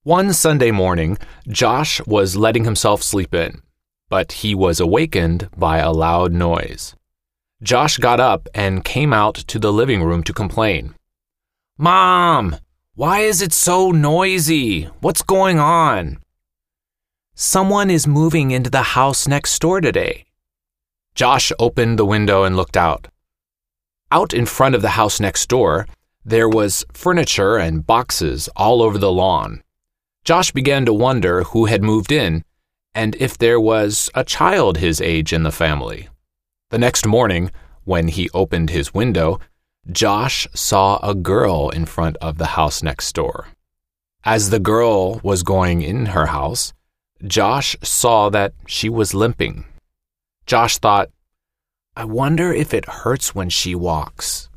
One Sunday morning, Josh was letting himself sleep in, but he was awakened by a loud noise. Josh got up and came out to the living room to complain. "Mom, why is it so noisy? What's going on?" "Someone is moving into the house next door today." Josh opened the window and looked out. Out in front of the house next door, there was furniture and boxes all over the lawn. Josh began to wonder who had moved in and if there was a child his age in the family. The next morning, when he opened his window, Josh saw a girl in front of the house next door. As the girl was going in her house, Josh saw that she was limping. Josh thought, "I wonder if it hurts when she walks."